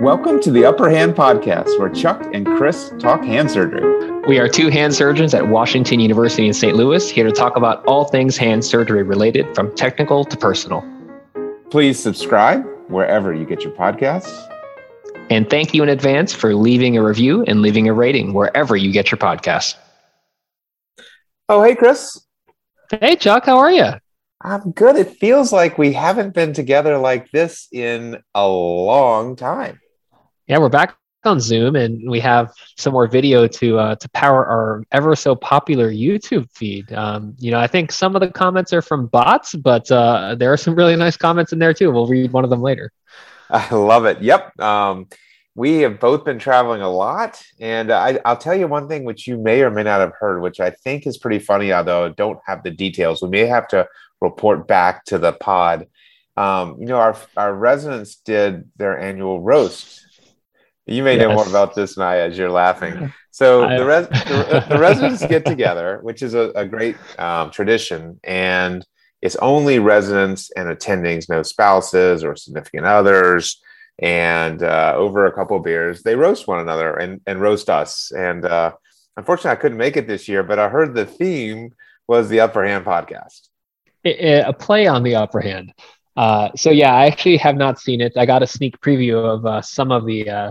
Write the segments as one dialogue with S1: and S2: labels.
S1: Welcome to the Upper Hand Podcast, where Chuck and Chris talk hand surgery.
S2: We are two hand surgeons at Washington University in St. Louis, here to talk about all things hand surgery related, from technical to personal.
S1: Please subscribe wherever you get your podcasts.
S2: And thank you in advance for leaving a review and leaving a rating wherever you get your podcasts.
S1: Oh, hey, Chris.
S2: Hey, Chuck, how are you?
S1: I'm good. It feels like we haven't been together like this in a long time.
S2: Yeah, we're back on Zoom, and we have some more video to power our ever so popular YouTube feed. I think some of the comments are from bots, but there are some really nice comments in there too. We'll read one of them later.
S1: I love it. Yep. We have both been traveling a lot, and I'll tell you one thing which you may or may not have heard, which I think is pretty funny, although I don't have the details. We may have to report back to the pod. Our residents did their annual roast. You may know more about this, Naya, as you're laughing. So the residents get together, which is a great tradition, and it's only residents and attendings, no spouses or significant others. And over a couple of beers, they roast one another and roast us. And unfortunately, I couldn't make it this year, but I heard the theme was the Upper Hand Podcast.
S2: A play on the Upper Hand. I actually have not seen it. I got a sneak preview of some of the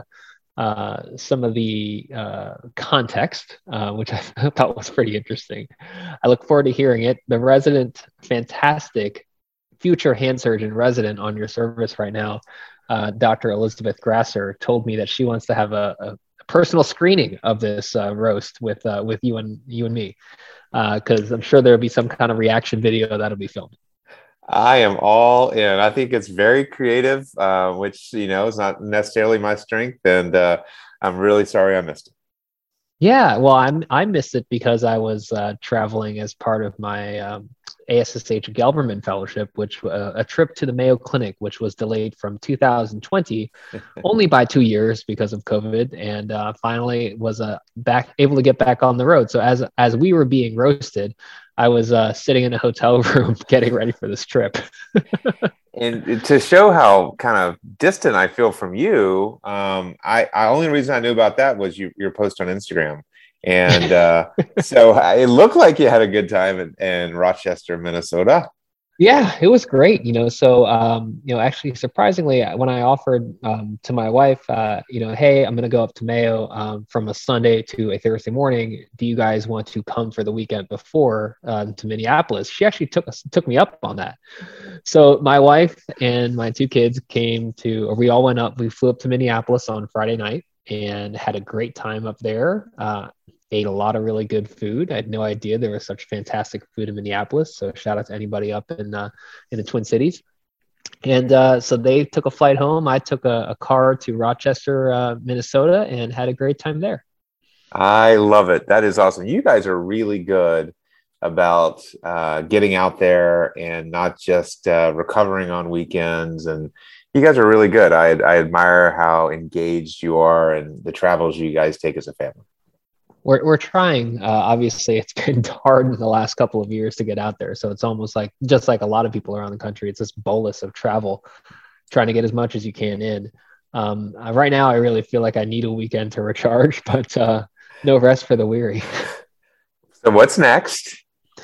S2: context, which I thought was pretty interesting. I look forward to hearing it. The resident, fantastic future hand surgeon resident on your service right now, Dr. Elizabeth Grasser, told me that she wants to have a personal screening of this roast with you and me, because I'm sure there'll be some kind of reaction video that'll be filmed.
S1: I am all in. I think it's very creative, which, is not necessarily my strength. And I'm really sorry I missed it.
S2: Yeah, well, I missed it because I was traveling as part of my ASSH Gelberman Fellowship, which a trip to the Mayo Clinic, which was delayed from 2020 only by 2 years because of COVID, and finally was able to get back on the road. So as we were being roasted, I was sitting in a hotel room getting ready for this trip.
S1: And to show how kind of distant I feel from you, I only reason I knew about that was your post on Instagram. And so it looked like you had a good time in Rochester, Minnesota. Yeah,
S2: it was great. Actually, surprisingly, when I offered to my wife, hey, I'm going to go up to Mayo from a Sunday to a Thursday morning. Do you guys want to come for the weekend before to Minneapolis? She actually took me up on that. So my wife and my two kids we all went up. We flew up to Minneapolis on Friday night and had a great time up there. Ate a lot of really good food. I had no idea there was such fantastic food in Minneapolis. So shout out to anybody up in the Twin Cities. And so they took a flight home. I took a car to Rochester, Minnesota, and had a great time there.
S1: I love it. That is awesome. You guys are really good about getting out there and not just recovering on weekends. And you guys are really good. I admire how engaged you are and the travels you guys take as a family.
S2: We're trying. Obviously, it's been hard in the last couple of years to get out there. So it's almost like, just like a lot of people around the country, it's this bolus of travel, trying to get as much as you can in. Right now, I really feel like I need a weekend to recharge, but no rest for the weary.
S1: So what's next?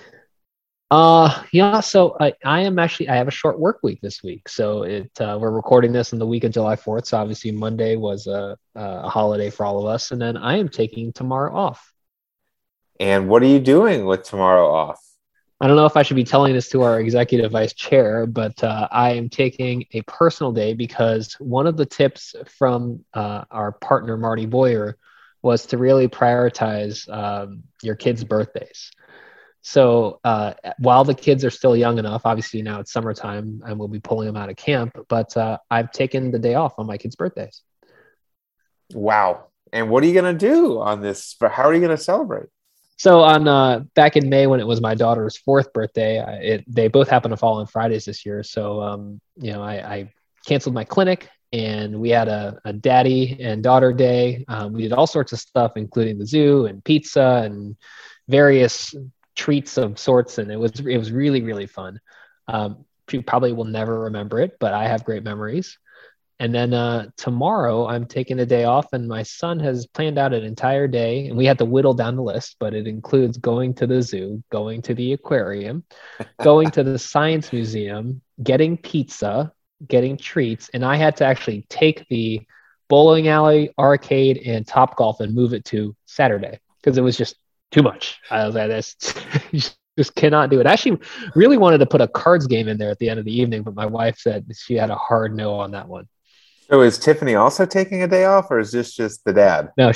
S2: So I have a short work week this week. So we're recording this on the week of July 4th. So obviously Monday was a holiday for all of us. And then I am taking tomorrow off.
S1: And what are you doing with tomorrow off?
S2: I don't know if I should be telling this to our executive vice chair, but I am taking a personal day because one of the tips from our partner, Marty Boyer, was to really prioritize your kids' birthdays. So while the kids are still young enough, obviously now it's summertime and we'll be pulling them out of camp, but I've taken the day off on my kids' birthdays.
S1: Wow. And what are you going to do on this? How are you going to celebrate?
S2: So on back in May, when it was my daughter's 4th birthday, they both happened to fall on Fridays this year. So, I canceled my clinic and we had a daddy and daughter day. We did all sorts of stuff, including the zoo and pizza and various treats of sorts, and it was really, really fun. You probably will never remember it, but I have great memories. And then tomorrow I'm taking the day off, and my son has planned out an entire day, and we had to whittle down the list, but it includes going to the zoo, going to the aquarium, going to the science museum, getting pizza, getting treats, and I had to actually take the bowling alley, arcade, and Top Golf and move it to Saturday because it was just too much. I was like, this just cannot do it. I actually really wanted to put a cards game in there at the end of the evening, but my wife said she had a hard no on that one.
S1: So is Tiffany also taking a day off, or is this just the dad?
S2: No,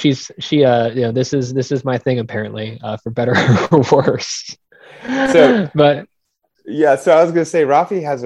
S2: this is my thing apparently, for better or worse.
S1: So
S2: But
S1: yeah, so I was going to say Rafi has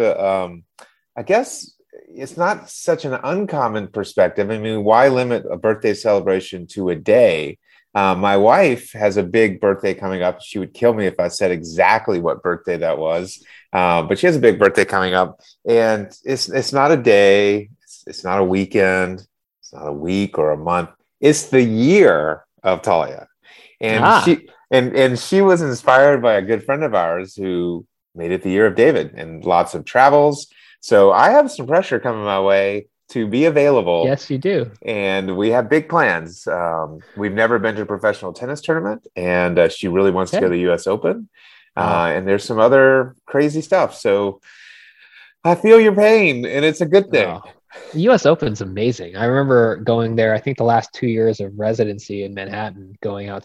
S1: I guess it's not such an uncommon perspective. I mean, why limit a birthday celebration to a day? My wife has a big birthday coming up. She would kill me if I said exactly what birthday that was. But she has a big birthday coming up, and it's not a day. It's not a weekend. It's not a week or a month. It's the year of Talia, and
S2: ah,
S1: she was inspired by a good friend of ours who made it the year of David and lots of travels. So I have some pressure coming my way to be available,
S2: yes, you do.
S1: and we have big plans. We've never been to a professional tennis tournament, and she really wants to go to
S2: Okay.
S1: the U.S. Open.
S2: Wow.
S1: And there's some other crazy stuff. So I feel your pain, and it's a good thing.
S2: Oh, the U.S. Open's amazing. I remember going there. I think the last 2 years of residency in Manhattan, going out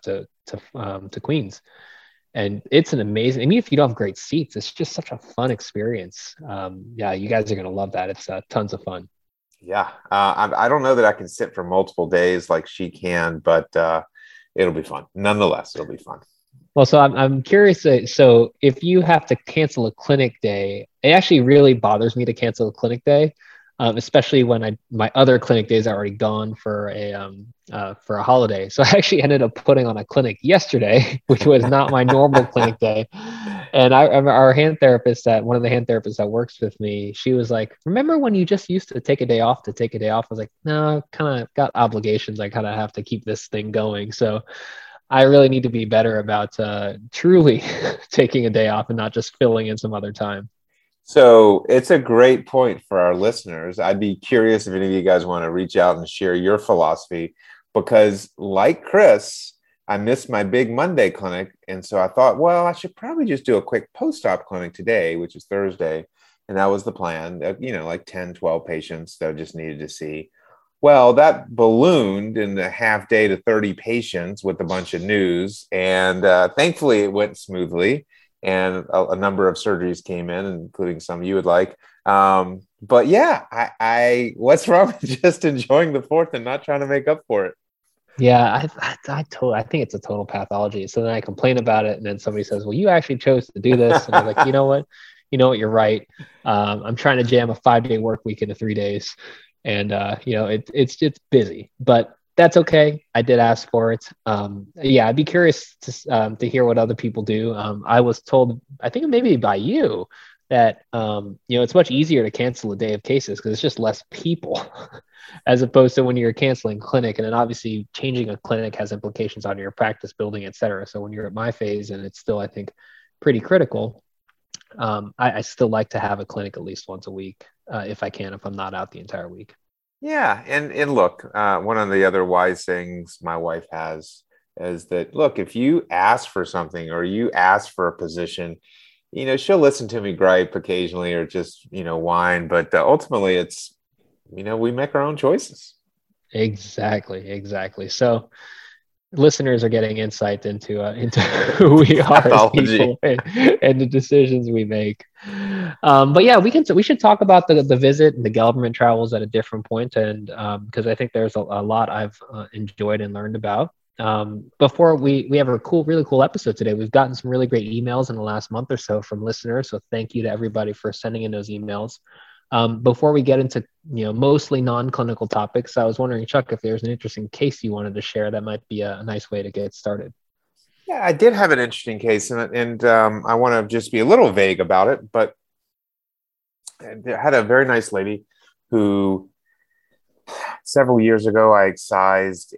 S2: to Queens, and it's an amazing. I mean, if you don't have great seats, it's just such a fun experience. Yeah, you guys are gonna love that. It's tons of fun.
S1: Yeah, I don't know that I can sit for multiple days like she can, but it'll be fun. Nonetheless, it'll be fun.
S2: Well, so I'm curious. So if you have to cancel a clinic day, it actually really bothers me to cancel a clinic day, especially when my other clinic days are already gone for a holiday. So I actually ended up putting on a clinic yesterday, which was not my normal clinic day. And I remember our hand therapist, that one of the hand therapists that works with me, she was like, "Remember when you just used to take a day off to take a day off?" I was like, "No, kind of got obligations. I kind of have to keep this thing going." So I really need to be better about truly taking a day off and not just filling in some other time.
S1: So it's a great point for our listeners. I'd be curious if any of you guys want to reach out and share your philosophy, because like Chris, I missed my big Monday clinic. And so I thought, well, I should probably just do a quick post-op clinic today, which is Thursday. And that was the plan, like 10, 12 patients that I just needed to see. Well, that ballooned in the half day to 30 patients with a bunch of news. And thankfully, it went smoothly. And a number of surgeries came in, including some you would like. But yeah, what's wrong with just enjoying the fourth and not trying to make up for it?
S2: Yeah, I think it's a total pathology. So then I complain about it, and then somebody says, "Well, you actually chose to do this," and I'm like, you know what, you're right. I'm trying to jam a 5-day work week into 3 days, and it's busy, but that's okay. I did ask for it. Yeah, I'd be curious to hear what other people do. I was told, I think maybe by you, that it's much easier to cancel a day of cases because it's just less people as opposed to when you're canceling clinic. And then obviously changing a clinic has implications on your practice building, et cetera. So when you're at my phase and it's still, I think, pretty critical, I still like to have a clinic at least once a week, if I can, if I'm not out the entire week.
S1: Yeah, and look, one of the other wise things my wife has is that, look, if you ask for something or you ask for a position, she'll listen to me gripe occasionally or just, whine, but ultimately it's, we make our own choices.
S2: Exactly. So listeners are getting insight into who we are as
S1: Pathology.
S2: people, and the decisions we make. But yeah, we should talk about the visit and the government travels at a different point, and because I think there's a lot I've enjoyed and learned about. Before we have a really cool episode today. We've gotten some really great emails in the last month or so from listeners, so thank you to everybody for sending in those emails. Before we get into mostly non-clinical topics, I was wondering, Chuck, if there's an interesting case you wanted to share that might be a nice way to get started.
S1: Yeah, I did have an interesting case, and I want to just be a little vague about it, but I had a very nice lady who several years ago I excised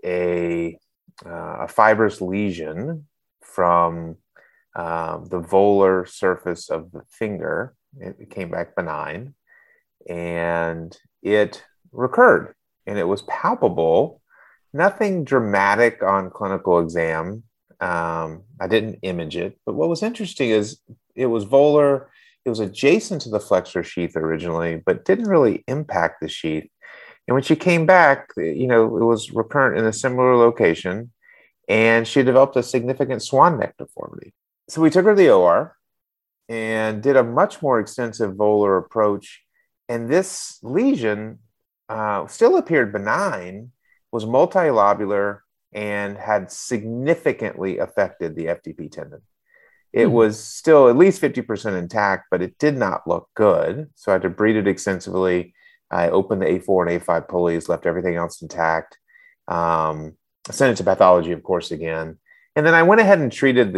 S1: a fibrous lesion from the volar surface of the finger. It came back benign, and it recurred, and it was palpable. Nothing dramatic on clinical exam. I didn't image it, but what was interesting is it was volar. It was adjacent to the flexor sheath originally, but didn't really impact the sheath. And when she came back, it was recurrent in a similar location, and she developed a significant swan neck deformity. So we took her to the OR and did a much more extensive volar approach. And this lesion still appeared benign, was multilobular, and had significantly affected the FTP tendon. It was still at least 50% intact, but it did not look good. So I had to breed it extensively. I opened the A4 and A5 pulleys, left everything else intact. Sent it to pathology, of course, again. And then I went ahead and treated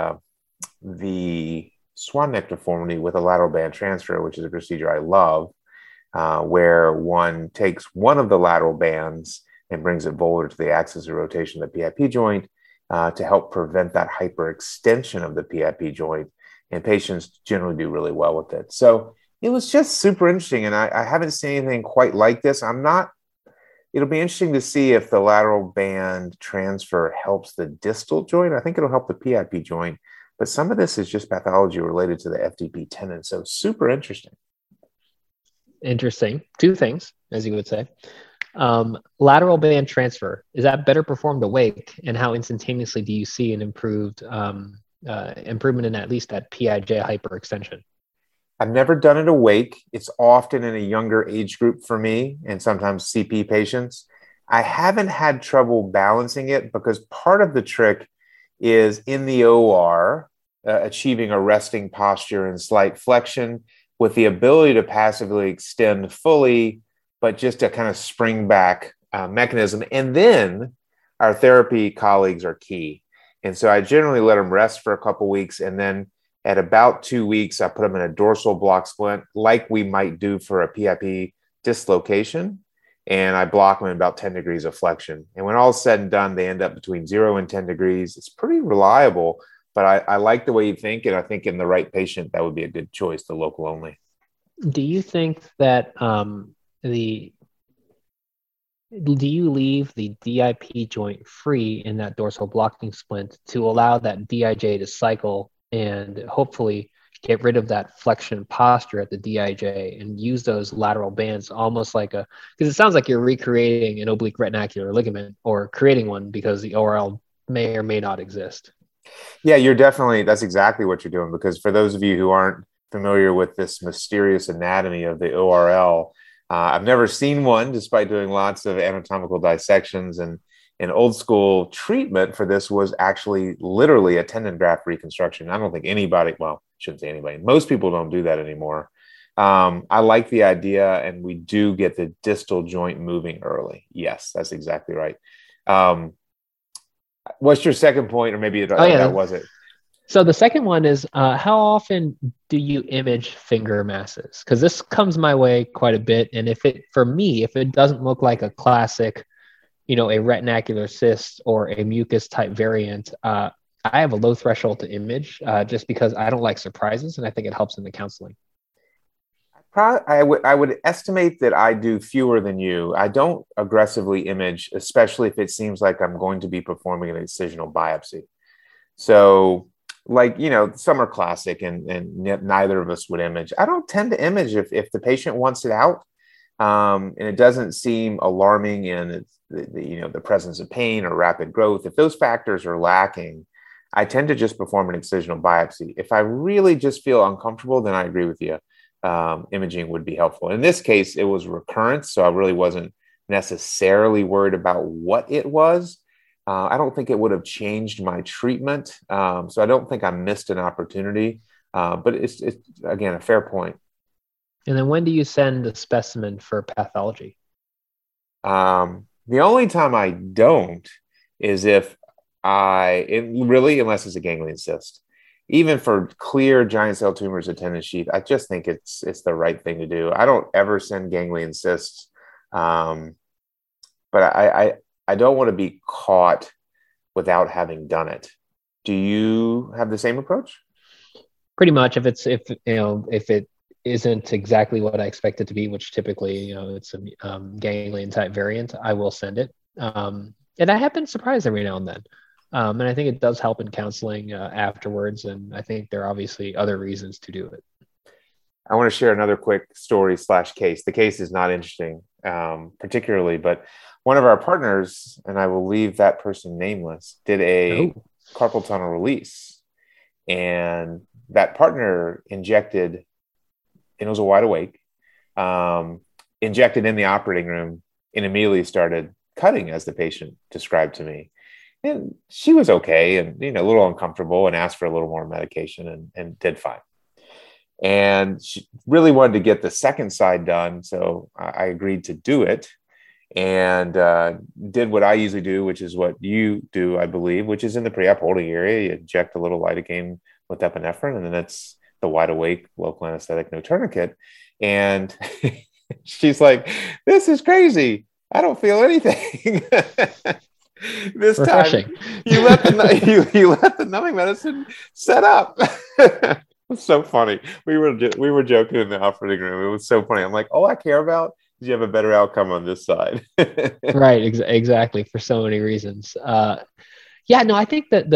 S1: the swan neck deformity with a lateral band transfer, which is a procedure I love, where one takes one of the lateral bands and brings it volar to the axis of rotation of the PIP joint to help prevent that hyperextension of the PIP joint. And patients generally do really well with it. So it was just super interesting. And I haven't seen anything quite like this. It'll be interesting to see if the lateral band transfer helps the distal joint. I think it'll help the PIP joint, but some of this is just pathology related to the FTP tendon. So super interesting.
S2: Interesting. Two things, as you would say. Lateral band transfer, is that better performed awake? And how instantaneously do you see an improvement in at least that PIJ hyperextension?
S1: I've never done it awake. It's often in a younger age group for me and sometimes CP patients. I haven't had trouble balancing it because part of the trick is in the OR, achieving a resting posture and slight flexion with the ability to passively extend fully, but just a kind of spring back mechanism. And then our therapy colleagues are key. And so I generally let them rest for a couple of weeks, and then at about 2 weeks, I put them in a dorsal block splint like we might do for a PIP dislocation. And I block them in about 10 degrees of flexion. And when all is said and done, they end up between 0 and 10 degrees. It's pretty reliable, but I like the way you think. And I think in the right patient, that would be a good choice, the local only.
S2: Do you think that do you leave the DIP joint free in that dorsal blocking splint to allow that DIJ to cycle and hopefully get rid of that flexion posture at the DIJ and use those lateral bands almost like because it sounds like you're recreating an oblique retinacular ligament or creating one because the ORL may or may not exist?
S1: Yeah, that's exactly what you're doing, because for those of you who aren't familiar with this mysterious anatomy of the ORL, I've never seen one despite doing lots of anatomical dissections, and old school treatment for this was actually literally a tendon graft reconstruction. I don't think shouldn't say anybody. Most people don't do that anymore. I like the idea, and we do get the distal joint moving early. Yes, that's exactly right. What's your second point? Or maybe that was it.
S2: So the second one is, how often do you image finger masses? Because this comes my way quite a bit. And if it doesn't look like a classic, a retinacular cyst or a mucus type variant, I have a low threshold to image just because I don't like surprises, and I think it helps in the counseling.
S1: I would estimate that I do fewer than you. I don't aggressively image, especially if it seems like I'm going to be performing an incisional biopsy. So, some are classic, and neither of us would image. I don't tend to image if the patient wants it out, and it doesn't seem alarming in the presence of pain or rapid growth. If those factors are lacking, I tend to just perform an incisional biopsy. If I really just feel uncomfortable, then I agree with you. Imaging would be helpful. In this case, it was recurrence, so I really wasn't necessarily worried about what it was. I don't think it would have changed my treatment, so I don't think I missed an opportunity. But it's again a fair point.
S2: And then when do you send the specimen for pathology?
S1: The only time I don't is if unless it's a ganglion cyst. Even for clear giant cell tumors of tendon sheath, I just think it's the right thing to do. I don't ever send ganglion cysts, but I don't want to be caught without having done it. Do you have the same approach?
S2: Pretty much. If isn't exactly what I expect it to be, which typically, it's a ganglion type variant, I will send it. And I have been surprised every now and then. And I think it does help in counseling afterwards. And I think there are obviously other reasons to do it.
S1: I want to share another quick story / case. The case is not interesting, particularly, but one of our partners, and I will leave that person nameless, did a carpal tunnel release. And that partner injected, and it was a wide awake, injected in the operating room and immediately started cutting, as the patient described to me. And she was okay and, a little uncomfortable and asked for a little more medication and did fine. And she really wanted to get the second side done. So I agreed to do it and did what I usually do, which is what you do, I believe, which is in the pre-op holding area. You inject a little lidocaine with epinephrine, and then that's the wide awake local anesthetic, no tourniquet. And she's like, "This is crazy. I don't feel anything." This
S2: Refreshing.
S1: time you let the numbing medicine set up. It's so funny. We were joking in the operating room. It was so funny. I'm like, all I care about is you have a better outcome on this side.
S2: Right. Exactly. For so many reasons. Yeah, no, I think that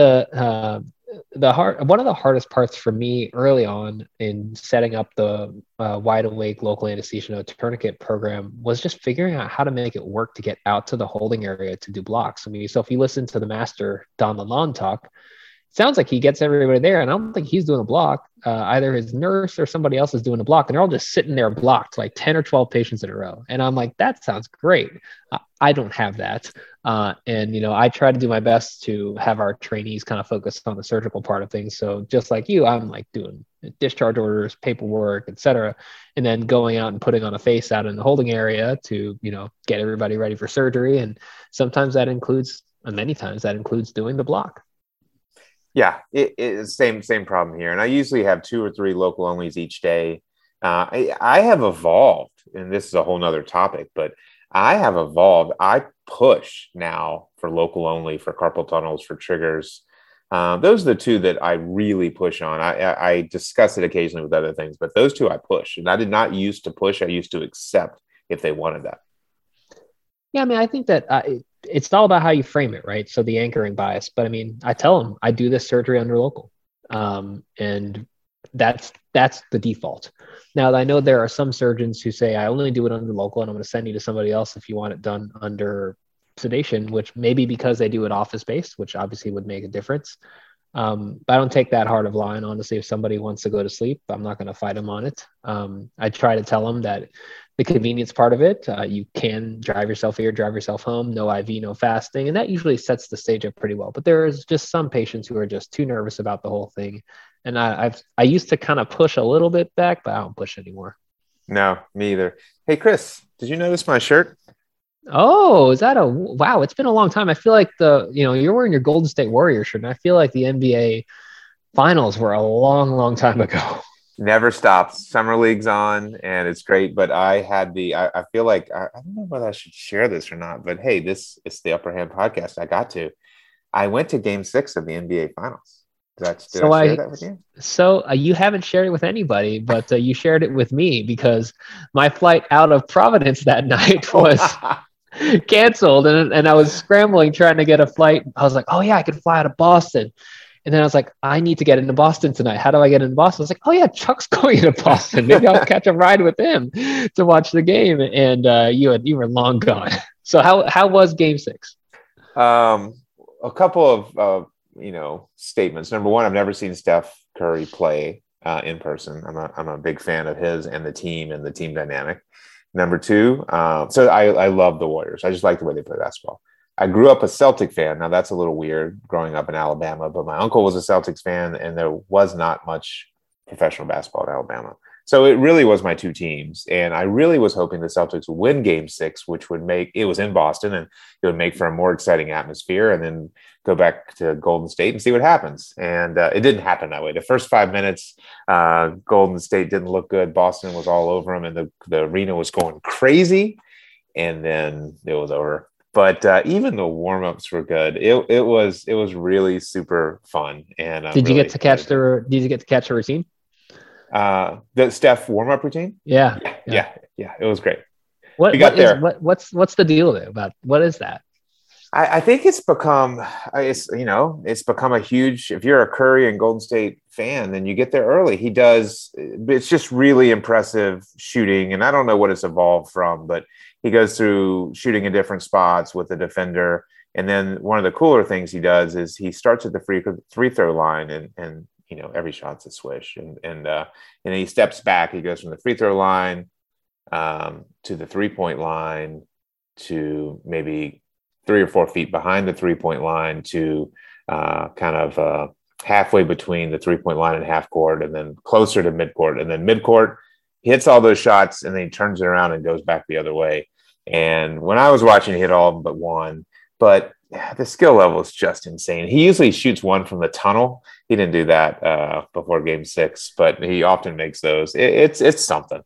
S2: one of the hardest parts for me early on in setting up the wide awake local anesthesia no tourniquet program was just figuring out how to make it work to get out to the holding area to do blocks. I mean, so if you listen to the master Don Lalonde talk, it sounds like he gets everybody there, and I don't think he's doing a block. Either his nurse or somebody else is doing a block, and they're all just sitting there blocked, like 10 or 12 patients in a row. And I'm like, that sounds great. I don't have that. And I try to do my best to have our trainees kind of focus on the surgical part of things. So just like you, I'm like doing discharge orders, paperwork, etc., and then going out and putting on a face out in the holding area to, get everybody ready for surgery. And sometimes that includes, and many times that includes doing the block.
S1: Yeah, it's same problem here. And I usually have 2 or 3 local onlys each day. I have evolved, and this is a whole nother topic, but I have evolved. I push now for local only, for carpal tunnels, for triggers. Those are the 2 that I really push on. I discuss it occasionally with other things, but those 2 I push. And I did not used to push. I used to accept if they wanted that.
S2: Yeah, I mean, I think that it's all about how you frame it, right? So the anchoring bias. But I mean, I tell them I do this surgery under local, and that's the default. Now, I know there are some surgeons who say I only do it under local, and I'm going to send you to somebody else if you want it done under sedation, which may be because they do it office based, which obviously would make a difference. But I don't take that hard of line. Honestly, if somebody wants to go to sleep, I'm not going to fight them on it. I try to tell them that the convenience part of it, you can drive yourself here, drive yourself home, no IV, no fasting. And that usually sets the stage up pretty well. But there's just some patients who are just too nervous about the whole thing. And I used to kind of push a little bit back, but I don't push anymore.
S1: No, me either. Hey, Chris, did you notice my shirt?
S2: Oh, is that wow? It's been a long time. I feel like you're wearing your Golden State Warriors shirt, and I feel like the NBA finals were a long, long time ago.
S1: Never stops. Summer league's on, and it's great. But I feel like I don't know whether I should share this or not. But hey, this is the Upper Hand podcast. I went to Game 6 of the NBA Finals. Did I share that with you?
S2: So you haven't shared it with anybody, but you shared it with me because my flight out of Providence that night was canceled, and I was scrambling trying to get a flight. I was like, oh yeah, I could fly out of Boston. And then I was like, I need to get into Boston tonight. How do I get into Boston? I was like, oh yeah, Chuck's going into Boston. Maybe I'll catch a ride with him to watch the game. And you were long gone. So how was Game 6?
S1: A couple of statements. Number one, I've never seen Steph Curry play in person. I'm a big fan of his and the team dynamic. Number two, so I love the Warriors. I just like the way they play basketball. I grew up a Celtic fan. Now that's a little weird growing up in Alabama, but my uncle was a Celtics fan and there was not much professional basketball in Alabama. So it really was my 2 teams. And I really was hoping the Celtics would win Game 6, which would make, it was in Boston, and it would make for a more exciting atmosphere, and then go back to Golden State and see what happens. And it didn't happen that way. The first 5 minutes, Golden State didn't look good. Boston was all over them, and the arena was going crazy. And then it was over. But even the warm-ups were good. It was really super fun. And
S2: did you get to catch the routine?
S1: The Steph warm-up routine.
S2: Yeah, yeah.
S1: Yeah, it was great.
S2: What
S1: We
S2: what
S1: got
S2: is
S1: there.
S2: what's the deal about what is that?
S1: I think it's become, it's become a huge. If you're a Curry and Golden State fan, then you get there early. He does. It's just really impressive shooting, and I don't know what it's evolved from, but he goes through shooting in different spots with the defender. And then one of the cooler things he does is he starts at the free throw line, and every shot's a swish, and he steps back. He goes from the free throw line to the 3-point line to maybe 3 or 4 feet behind the 3-point line to halfway between the 3-point line and half court, and then closer to midcourt. And then midcourt, he hits all those shots, and then he turns it around and goes back the other way. And when I was watching, he hit all of them but one. But the skill level is just insane. He usually shoots one from the tunnel. He didn't do that before Game 6, but he often makes those. It's something.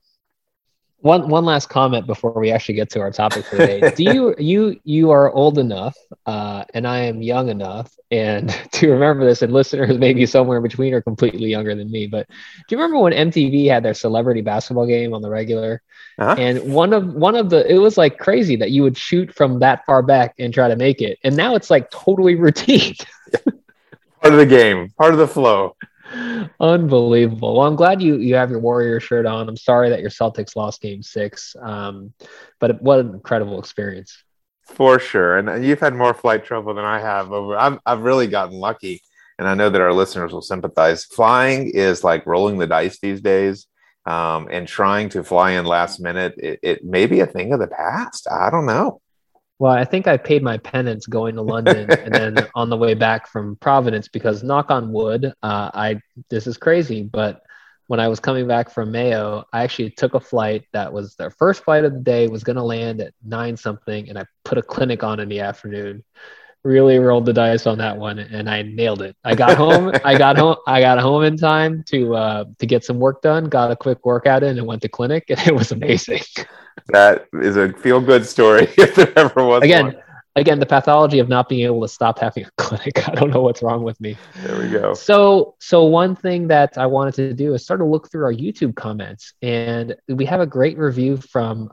S2: One last comment before we actually get to our topic for the day. Do you are old enough, and I am young enough, and to remember this, and listeners maybe somewhere in between are completely younger than me, but do you remember when MTV had their celebrity basketball game on the regular?
S1: Uh-huh.
S2: And one of the it was like crazy that you would shoot from that far back and try to make it. And now it's like totally routine.
S1: Part of the game, part of the flow.
S2: Unbelievable. Well, I'm glad you have your Warrior shirt on. I'm sorry that your Celtics lost Game 6, but what an incredible experience.
S1: For sure. And you've had more flight trouble than I have. I've really gotten lucky, and I know that our listeners will sympathize. Flying is like rolling the dice these days, and trying to fly in last minute. It may be a thing of the past. I don't know.
S2: Well, I think I paid my penance going to London and then on the way back from Providence, because knock on wood, this is crazy, but when I was coming back from Mayo, I actually took a flight that was their first flight of the day, was going to land at 9 something, and I put a clinic on in the afternoon. Really rolled the dice on that one, and I nailed it. I got home. I got home in time to get some work done. Got a quick workout in, and went to clinic, and it was amazing.
S1: That is a feel-good story if there ever was one.
S2: Again, the pathology of not being able to stop having a clinic. I don't know what's wrong with me.
S1: There we go.
S2: So one thing that I wanted to do is start to look through our YouTube comments, and we have a great review from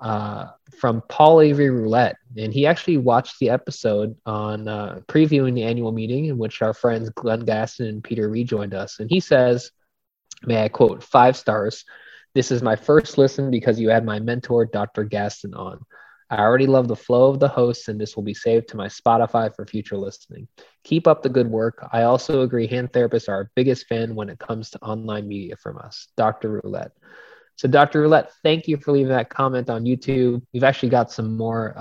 S2: Paul Avery Roulette, and he actually watched the episode on previewing the annual meeting in which our friends Glenn Gaston and Peter rejoined us, and he says, may I quote, 5 stars. This is my first listen because you had my mentor, Dr. Gaston, on. I already love the flow of the hosts, and this will be saved to my Spotify for future listening. Keep up the good work. I also agree hand therapists are our biggest fan when it comes to online media from us. Dr. Roulette. So Dr. Roulette, thank you for leaving that comment on YouTube. We've actually got some more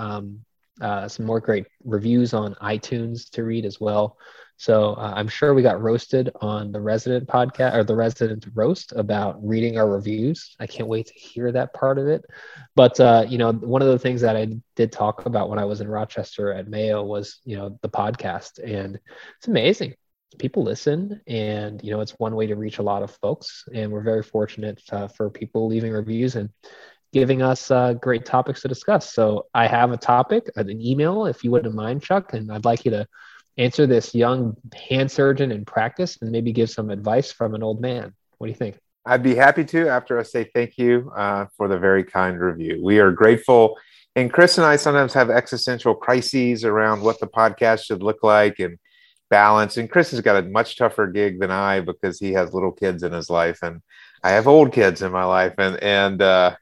S2: great reviews on iTunes to read as well. So I'm sure we got roasted on the Resident podcast, or the Resident roast, about reading our reviews. I can't wait to hear that part of it. But one of the things that I did talk about when I was in Rochester at Mayo was the podcast, and it's amazing. People listen, and it's one way to reach a lot of folks, and we're very fortunate for people leaving reviews and giving us great topics to discuss. So I have a topic, an email, if you wouldn't mind, Chuck, and I'd like you to answer this young hand surgeon in practice and maybe give some advice from an old man. What do you think?
S1: I'd be happy to, after I say thank you for the very kind review. We are grateful. And Chris and I sometimes have existential crises around what the podcast should look like and balance. And Chris has got a much tougher gig than I, because he has little kids in his life, and I have old kids in my life. And that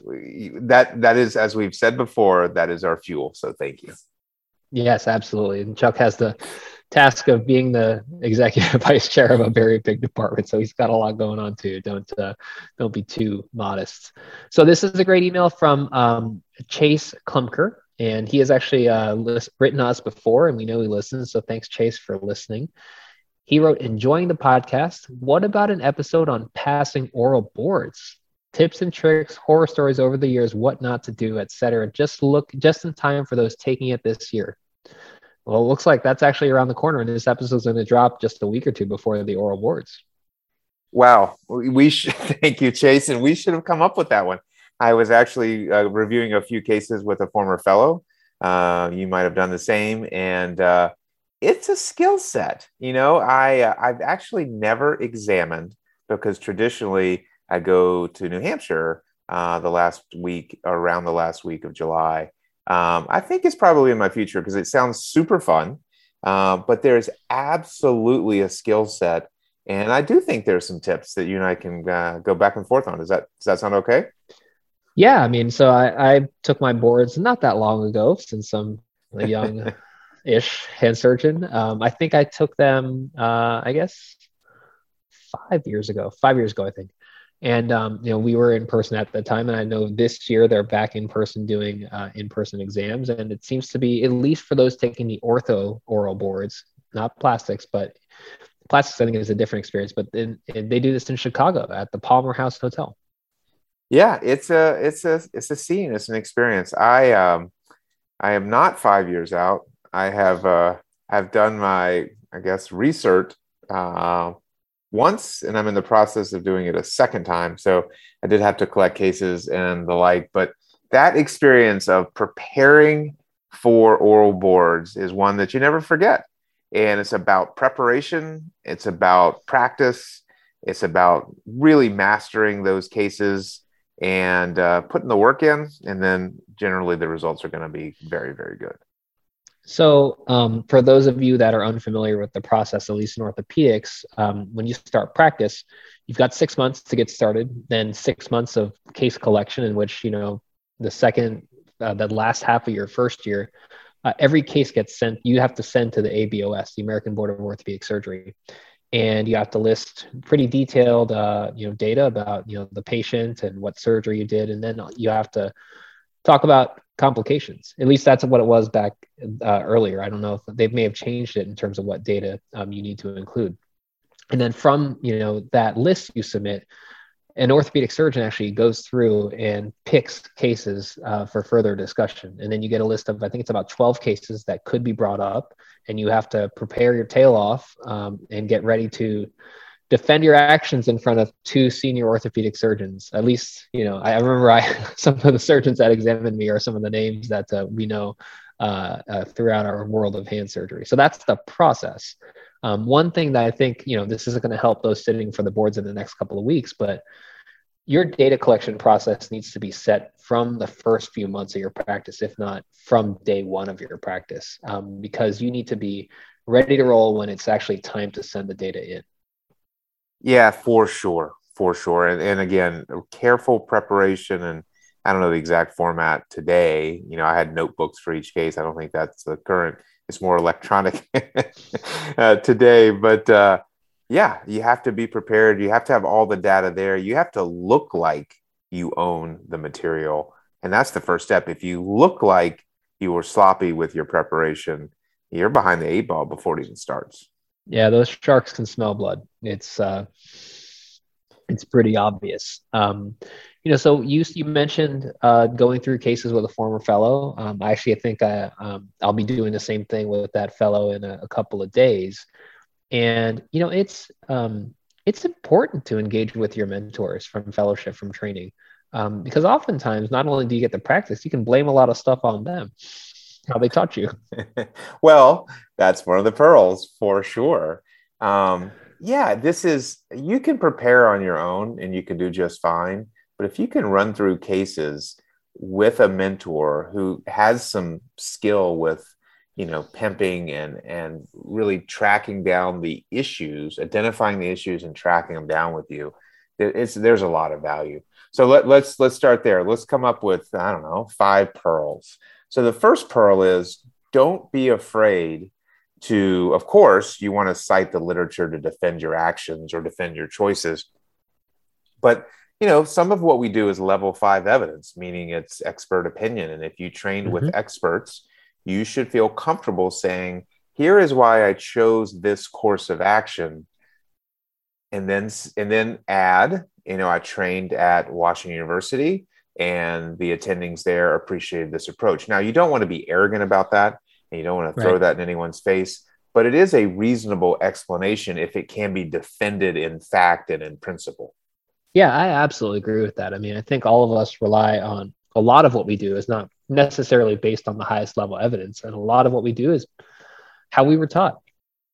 S1: is, as we've said before, that is our fuel. So thank you.
S2: Yes, absolutely. And Chuck has the task of being the executive vice chair of a very big department, so he's got a lot going on too. Don't be too modest. So this is a great email from Chase Klumker, and he has actually written us before, and we know he listens. So thanks, Chase, for listening. He wrote, enjoying the podcast. What about an episode on passing oral boards? Tips and tricks, horror stories over the years, what not to do, etc. Just in time for those taking it this year. Well, it looks like that's actually around the corner, and this episode's going to drop just a week or two before the oral boards.
S1: Wow. Thank you, Chase. And we should have come up with that one. I was actually reviewing a few cases with a former fellow. You might have done the same. And it's a skill set. I've actually never examined, because traditionally I go to New Hampshire the last week, around the last week of July. I think it's probably in my future because it sounds super fun. But there's absolutely a skill set, and I do think there's some tips that you and I can go back and forth on. Does that sound okay?
S2: Yeah, I mean, so I took my boards not that long ago, since I'm a young-ish hand surgeon. I think I took them, I guess, 5 years ago. 5 years ago, I think. And we were in person at the time, and I know this year they're back in person doing in-person exams, and it seems to be, at least for those taking the ortho oral boards, not plastics, but plastics I think is a different experience. But then they do this in Chicago at the Palmer House Hotel.
S1: Yeah, it's a scene. It's an experience. I am not 5 years out. Have done my, I guess, research uh, once, and I'm in the process of doing it a second time. So I did have to collect cases and the like, but that experience of preparing for oral boards is one that you never forget. And it's about preparation, it's about practice, it's about really mastering those cases and putting the work in. And then generally the results are going to be very, very good.
S2: So, for those of you that are unfamiliar with the process, at least in orthopedics, when you start practice, you've got 6 months to get started, then 6 months of case collection, in which, the last half of your first year, every case gets sent. You have to send to the ABOS, the American Board of Orthopedic Surgery, and you have to list pretty detailed, data about, the patient and what surgery you did, and then you have to talk about complications. At least that's what it was back earlier. I don't know if they may have changed it in terms of what data you need to include. And then from that list you submit, an orthopedic surgeon actually goes through and picks cases for further discussion. And then you get a list of, I think it's about 12 cases that could be brought up, and you have to prepare your tail off and get ready to defend your actions in front of two senior orthopedic surgeons. At least, I remember some of the surgeons that examined me are some of the names that we know throughout our world of hand surgery. So that's the process. One thing that I think, this isn't going to help those sitting for the boards in the next couple of weeks, but your data collection process needs to be set from the first few months of your practice, if not from day one of your practice, because you need to be ready to roll when it's actually time to send the data in.
S1: Yeah, for sure. For sure. And again, careful preparation. And I don't know the exact format today. I had notebooks for each case. I don't think that's the current, it's more electronic today. But yeah, you have to be prepared. You have to have all the data there. You have to look like you own the material. And that's the first step. If you look like you were sloppy with your preparation, you're behind the eight ball before it even starts.
S2: Yeah, those sharks can smell blood. It's pretty obvious. So you mentioned going through cases with a former fellow. I think I'll be doing the same thing with that fellow in a couple of days. And it's important to engage with your mentors from fellowship, from training, because oftentimes not only do you get the practice, you can blame a lot of stuff on them, how they taught you.
S1: Well, that's one of the pearls for sure. Yeah, you can prepare on your own and you can do just fine. But if you can run through cases with a mentor who has some skill with, pimping and really tracking down the issues, identifying the issues and tracking them down with you, there's a lot of value. So let's start there. Let's come up with, I don't know, 5 pearls. So the first pearl is, don't be afraid to, of course, you want to cite the literature to defend your actions or defend your choices. But, some of what we do is level 5 evidence, meaning it's expert opinion. And if you trained with experts, you should feel comfortable saying, here is why I chose this course of action. And then add, I trained at Washington University and the attendings there appreciated this approach. Now, you don't want to be arrogant about that, and you don't want to throw that in anyone's face, but it is a reasonable explanation if it can be defended in fact and in principle.
S2: Yeah, I absolutely agree with that. I mean, I think all of us rely on, a lot of what we do is not necessarily based on the highest level evidence. And a lot of what we do is how we were taught.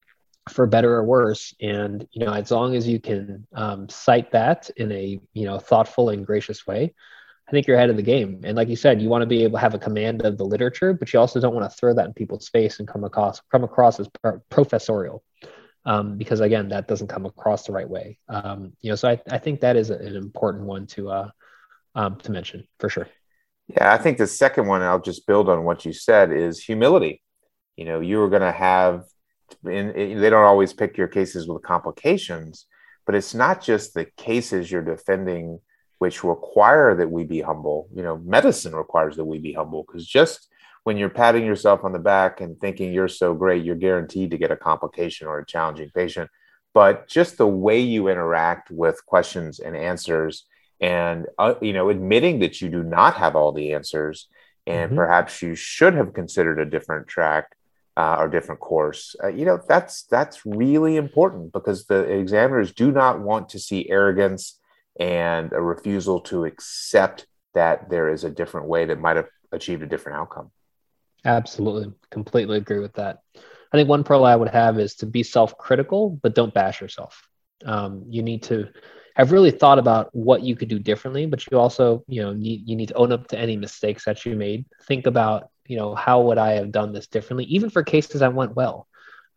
S2: for better or worse. And, as long as you can cite that in a, thoughtful and gracious way, I think you're ahead of the game. And like you said, you want to be able to have a command of the literature, but you also don't want to throw that in people's face and come across as professorial. Because again, that doesn't come across the right way. So I think that is an important one to mention for sure.
S1: Yeah, I think the second one, I'll just build on what you said, is humility. You are going to have, they don't always pick your cases with complications, but it's not just the cases you're defending which require that we be humble. Medicine requires that we be humble, because just when you're patting yourself on the back and thinking you're so great, you're guaranteed to get a complication or a challenging patient. But just the way you interact with questions and answers, and admitting that you do not have all the answers, and perhaps you should have considered a different track or different course. That's really important, because the examiners do not want to see arrogance and a refusal to accept that there is a different way that might have achieved a different outcome.
S2: Absolutely. Completely agree with that. I think one pearl I would have is to be self-critical, but don't bash yourself. You need to have really thought about what you could do differently, but you also, need to own up to any mistakes that you made. Think about, how would I have done this differently, even for cases that went well.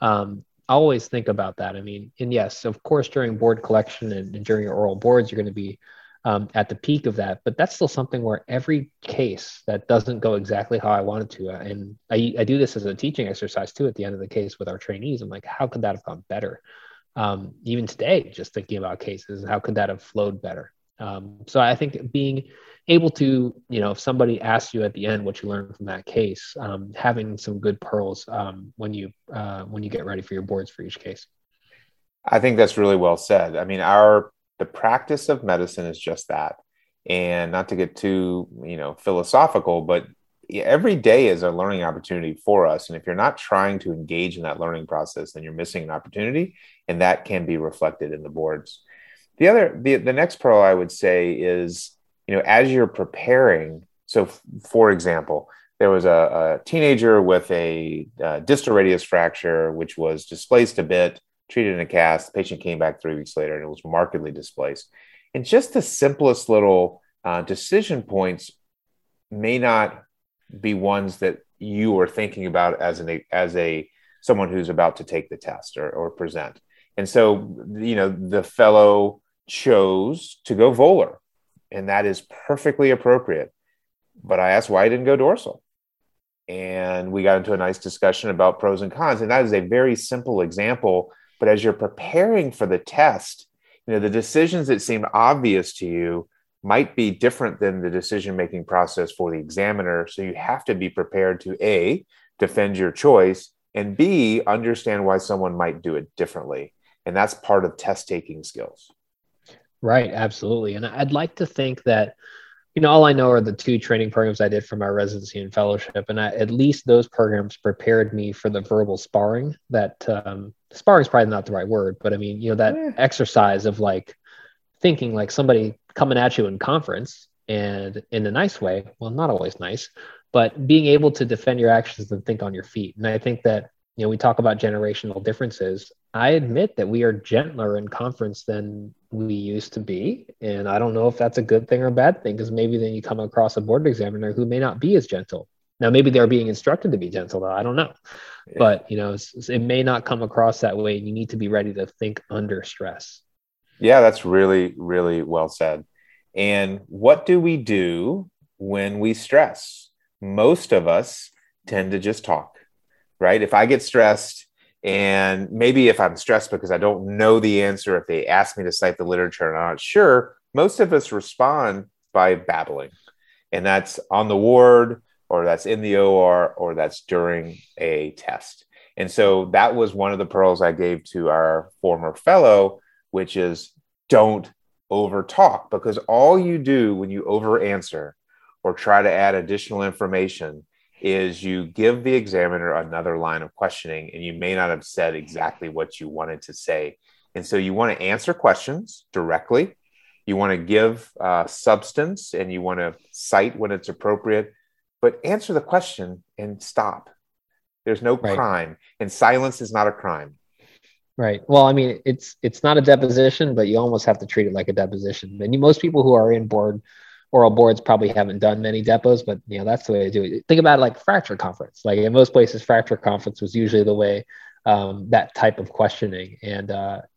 S2: I always think about that. I mean, and yes, of course, during board collection and during your oral boards, you're going to be at the peak of that, but that's still something where every case that doesn't go exactly how I wanted to, and I do this as a teaching exercise too, at the end of the case with our trainees. I'm like, how could that have gone better? Even today, just thinking about cases, how could that have flowed better? So I think being able to, if somebody asks you at the end what you learned from that case, having some good pearls when you get ready for your boards for each case.
S1: I think that's really well said. I mean, the practice of medicine is just that. And not to get too, philosophical, but every day is a learning opportunity for us. And if you're not trying to engage in that learning process, then you're missing an opportunity, and that can be reflected in the boards. The next pearl I would say is, as you're preparing. So, for example, there was a teenager with a distal radius fracture, which was displaced a bit, treated in a cast. The patient came back 3 weeks later and it was markedly displaced. And just the simplest little decision points may not be ones that you are thinking about as a someone who's about to take the test or present. And so, the fellow chose to go volar, and that is perfectly appropriate. But I asked why he didn't go dorsal. And we got into a nice discussion about pros and cons. And that is a very simple example. But as you're preparing for the test, the decisions that seem obvious to you might be different than the decision-making process for the examiner. So you have to be prepared to A, defend your choice, and B, understand why someone might do it differently. And that's part of test-taking skills.
S2: Right, absolutely. And I'd like to think that, all I know are the 2 training programs I did for my residency and fellowship. And at least those programs prepared me for the verbal sparring that sparring is probably not the right word, but I mean, that exercise of like thinking like somebody coming at you in conference, and in a nice way, well, not always nice, but being able to defend your actions and think on your feet. And I think that, we talk about generational differences. I admit that we are gentler in conference than we used to be. And I don't know if that's a good thing or a bad thing, because maybe then you come across a board examiner who may not be as gentle. Now, maybe they're being instructed to be gentle, though. I don't know. Yeah. But, it may not come across that way. You need to be ready to think under stress.
S1: Yeah, that's really, really well said. And what do we do when we stress? Most of us tend to just talk, right? If I get stressed, and maybe if I'm stressed because I don't know the answer, if they ask me to cite the literature and I'm not sure, most of us respond by babbling. And that's on the ward, or that's in the OR, or that's during a test. And so that was one of the pearls I gave to our former fellow, which is don't over talk, because all you do when you over answer or try to add additional information is you give the examiner another line of questioning, and you may not have said exactly what you wanted to say. And so you want to answer questions directly. You want to give substance, and you want to cite when it's appropriate, but answer the question and stop. There's no crime, and silence is not a crime.
S2: Right. Well, I mean, it's not a deposition, but you almost have to treat it like a deposition. And most people who are in oral boards probably haven't done many depots, but that's the way to do it. Think about it like fracture conference. Like in most places, fracture conference was usually the way, that type of questioning. And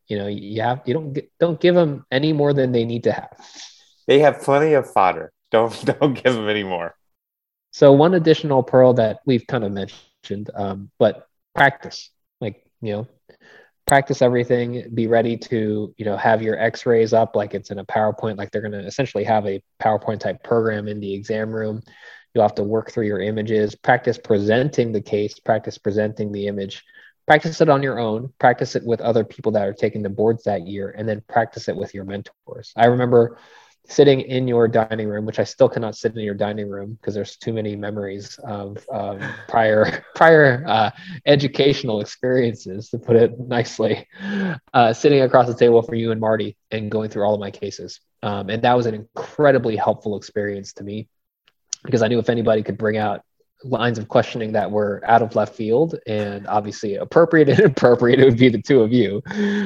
S2: don't give them any more than they need to have.
S1: They have plenty of fodder. Don't give them any more.
S2: So one additional pearl that we've kind of mentioned, but practice. Like practice everything. Be ready to have your X-rays up like it's in a PowerPoint. Like they're going to essentially have a PowerPoint type program in the exam room. You'll have to work through your images. Practice presenting the case. Practice presenting the image. Practice it on your own, practice it with other people that are taking the boards that year, and then practice it with your mentors. I remember sitting in your dining room, which I still cannot sit in your dining room because there's too many memories of prior educational experiences, to put it nicely, sitting across the table from you and Marty and going through all of my cases. And that was an incredibly helpful experience to me because I knew if anybody could bring out lines of questioning that were out of left field and obviously appropriate and inappropriate, it would be the two of you.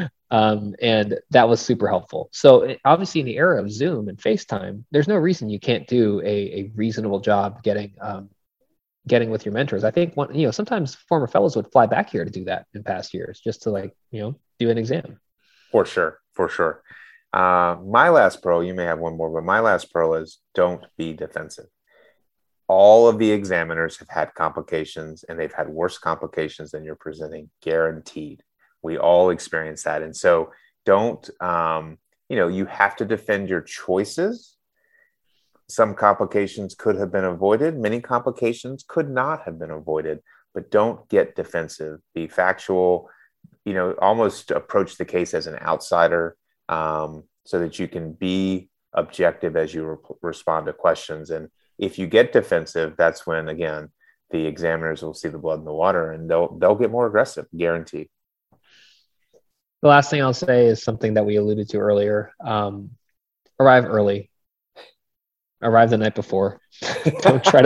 S2: And that was super helpful. So obviously in the era of Zoom and FaceTime, there's no reason you can't do a reasonable job getting with your mentors. I think sometimes former fellows would fly back here to do that in past years, just to do an exam.
S1: For sure. My last pearl, you may have one more, but my last pearl is don't be defensive. All of the examiners have had complications, and they've had worse complications than you're presenting, guaranteed. We all experience that. And so don't, you have to defend your choices. Some complications could have been avoided. Many complications could not have been avoided, but don't get defensive. Be factual, almost approach the case as an outsider, so that you can be objective as you respond to questions. And if you get defensive, that's when, again, the examiners will see the blood in the water and they'll get more aggressive, guaranteed.
S2: The last thing I'll say is something that we alluded to earlier. Arrive early. Arrive the night before. Don't try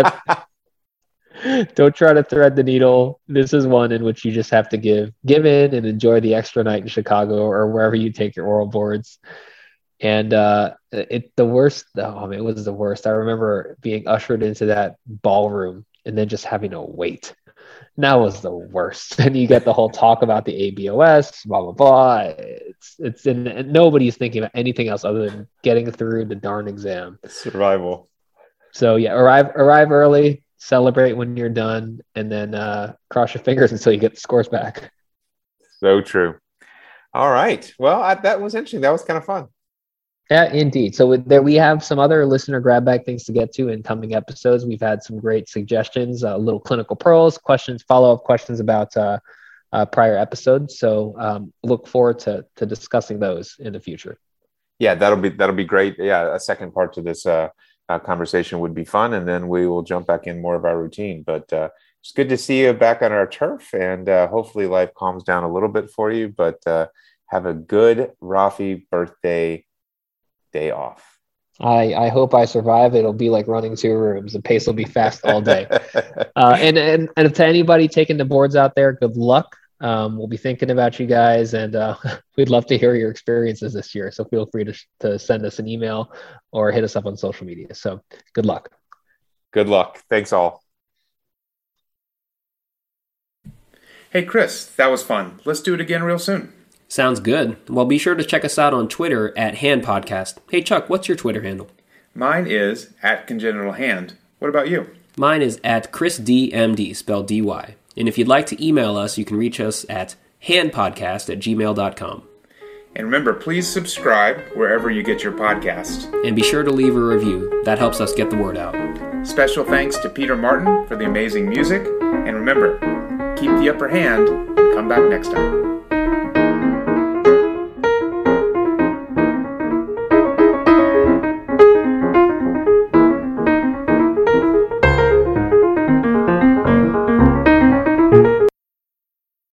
S2: to thread the needle. This is one in which you just have to give in and enjoy the extra night in Chicago or wherever you take your oral boards. And it was the worst. I remember being ushered into that ballroom and then just having to wait. And that was the worst. And you get the whole talk about the ABOS, blah, blah, blah. And nobody's thinking about anything else other than getting through the darn exam.
S1: Survival.
S2: So yeah, arrive early, celebrate when you're done, and then cross your fingers until you get the scores back.
S1: So true. All right. Well, that was interesting. That was kind of fun.
S2: Yeah, indeed. So there we have some other listener grab bag things to get to in coming episodes. We've had some great suggestions, little clinical pearls, questions, follow-up questions about prior episodes. So look forward to discussing those in the future.
S1: Yeah, that'll be great. Yeah, a second part to this conversation would be fun, and then we will jump back in more of our routine. But it's good to see you back on our turf, and hopefully life calms down a little bit for you. But have a good Rafi birthday day off.
S2: I hope I survive. It'll be like running 2 rooms. The pace will be fast all day. And to anybody taking the boards out there, good luck. We'll be thinking about you guys, and we'd love to hear your experiences this year. So feel free to send us an email or hit us up on social media. So good luck.
S1: Good luck. Thanks all.
S3: Hey, Chris, that was fun. Let's do it again real soon.
S4: Sounds good. Well, be sure to check us out on Twitter at Hand Podcast. Hey, Chuck, what's your Twitter handle?
S3: Mine is @CongenitalHand. What about you?
S4: Mine is @ChrisDMD, spelled D-Y. And if you'd like to email us, you can reach us at handpodcast@gmail.com.
S3: And remember, please subscribe wherever you get your podcasts.
S4: And be sure to leave a review. That helps us get the word out.
S3: Special thanks to Peter Martin for the amazing music. And remember, keep the upper hand and come back next time.